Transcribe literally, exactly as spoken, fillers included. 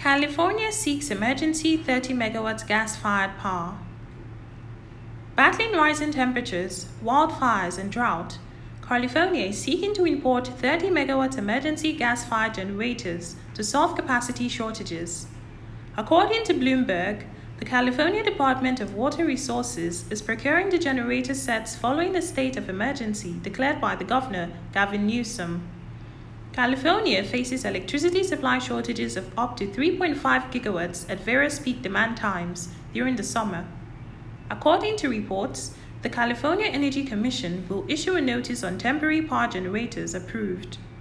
California seeks emergency thirty megawatts gas-fired power. Battling rising temperatures, wildfires, and drought, California is seeking to import thirty megawatt emergency gas-fired generators to solve capacity shortages. According to Bloomberg, the California Department of Water Resources is procuring the generator sets following the state of emergency declared by the governor, Gavin Newsom. California faces electricity supply shortages of up to three point five gigawatts at various peak demand times during the summer. According to reports, the California Energy Commission will issue a notice on temporary power generators approved.